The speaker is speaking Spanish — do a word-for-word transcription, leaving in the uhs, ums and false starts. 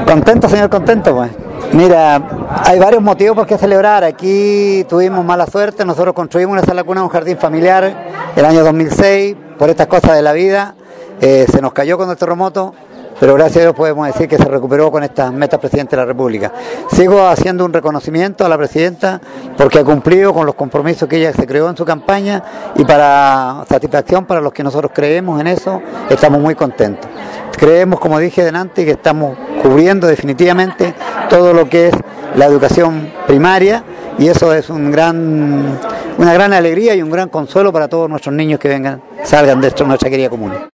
Contento, señor, contento, pues. Mira, hay varios motivos por qué celebrar. Aquí tuvimos mala suerte, nosotros construimos una sala cuna, un jardín familiar el año dos mil seis, por estas cosas de la vida, eh, se nos cayó con el terremoto, pero gracias a Dios podemos decir que se recuperó con estas metas Presidente de la República. Sigo haciendo un reconocimiento a la Presidenta porque ha cumplido con los compromisos que ella se creó en su campaña y para satisfacción para los que nosotros creemos en eso, estamos muy contentos. Creemos, como dije delante, que estamos cubriendo definitivamente todo lo que es la educación primaria y eso es un gran, una gran alegría y un gran consuelo para todos nuestros niños que vengan, salgan de nuestra querida comuna.